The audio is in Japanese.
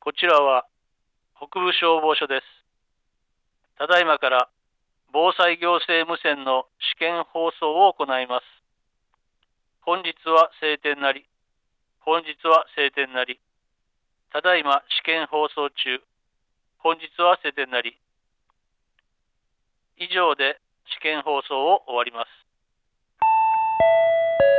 こちらは北部消防署です。ただいまから防災行政無線の試験放送を行います。本日は晴天なり、本日は晴天なり、ただいま試験放送中、本日は晴天なり。以上で試験放送を終わります。